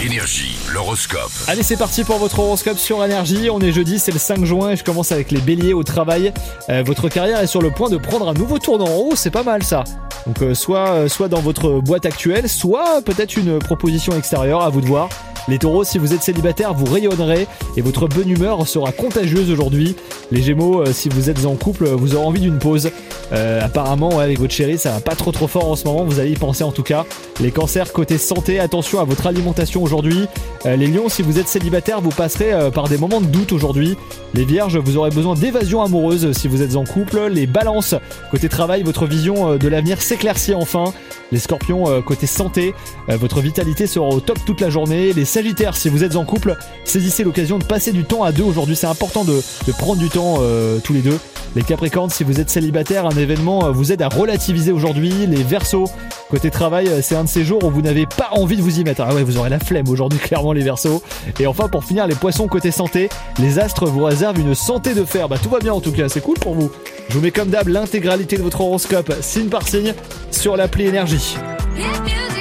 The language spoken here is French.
Énergie, l'horoscope. Allez, c'est parti pour votre horoscope sur Énergie. On est jeudi, c'est le 5 juin et je commence avec les béliers au travail. Votre carrière est sur le point de prendre un nouveau tournant. Oh, c'est pas mal ça. Donc soit dans votre boîte actuelle, soit peut-être une proposition extérieure, à vous de voir. Les taureaux, si vous êtes célibataire, vous rayonnerez et votre bonne humeur sera contagieuse aujourd'hui. Les gémeaux, si vous êtes en couple, vous aurez envie d'une pause. Apparemment, avec votre chérie, ça va pas trop fort en ce moment, vous allez y penser en tout cas. Les cancers, côté santé, attention à votre alimentation aujourd'hui. Les lions, si vous êtes célibataire, vous passerez par des moments de doute aujourd'hui. Les vierges, vous aurez besoin d'évasion amoureuse si vous êtes en couple. Les balances, côté travail, votre vision de l'avenir s'éclaircit enfin. Les scorpions, côté santé, votre vitalité sera au top toute la journée. Les sagittaires, si vous êtes en couple, saisissez l'occasion de passer du temps à deux aujourd'hui. C'est important de prendre du temps tous les deux. Les capricornes, si vous êtes célibataire, un événement vous aide à relativiser aujourd'hui. Les verseaux, côté travail, c'est un de ces jours où vous n'avez pas envie de vous y mettre. Ah ouais, vous aurez la flemme aujourd'hui, clairement, les verseaux. Et enfin, pour finir, les poissons, côté santé, les astres vous réservent une santé de fer. Bah tout va bien en tout cas, c'est cool pour vous. Je vous mets comme d'hab l'intégralité de votre horoscope, signe par signe, sur l'appli Énergie.